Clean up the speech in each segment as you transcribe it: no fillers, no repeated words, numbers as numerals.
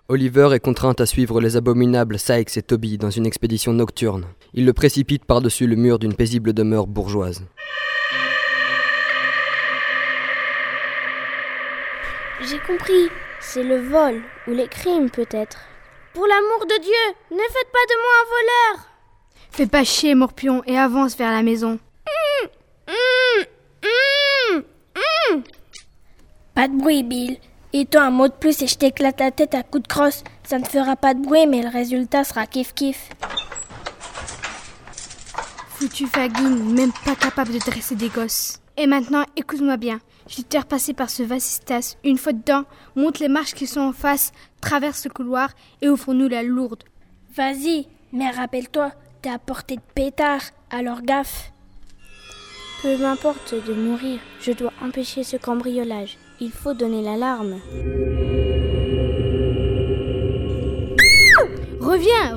Oliver est contraint à suivre les abominables Sykes et Toby dans une expédition nocturne. Il le précipite par-dessus le mur d'une paisible demeure bourgeoise. J'ai compris, c'est le vol ou les crimes peut-être. Pour l'amour de Dieu, ne faites pas de moi un voleur. Fais pas chier, Morpion, et avance vers la maison. Pas de bruit, Bill. Et toi, un mot de plus et je t'éclate la tête à coups de crosse. Ça ne fera pas de bruit, mais le résultat sera kiff-kiff. Foutu Fagine, même pas capable de dresser des gosses. Et maintenant, écoute-moi bien. Je vais te faire passer par ce vasistas. Une fois dedans, monte les marches qui sont en face, traverse le couloir et ouvre-nous la lourde. Vas-y, mais rappelle-toi, t'es à portée de pétard, alors gaffe. Peu m'importe de mourir, je dois empêcher ce cambriolage. Il faut donner l'alarme. Reviens.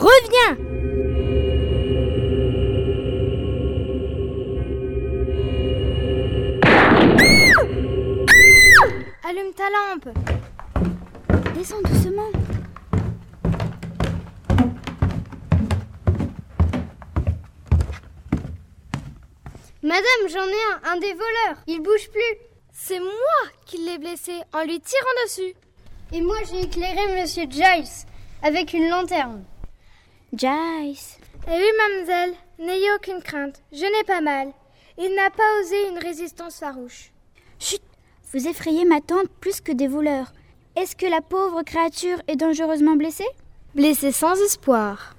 Allume ta lampe. Descends doucement. Madame, j'en ai un des voleurs. Il bouge plus. C'est moi qui l'ai blessé en lui tirant dessus. Et moi, j'ai éclairé Monsieur Giles avec une lanterne. Giles. Eh oui, mademoiselle, n'ayez aucune crainte. Je n'ai pas mal. Il n'a pas osé une résistance farouche. Chut, vous effrayez ma tante plus que des voleurs. Est-ce que la pauvre créature est dangereusement blessée ? Blessée sans espoir.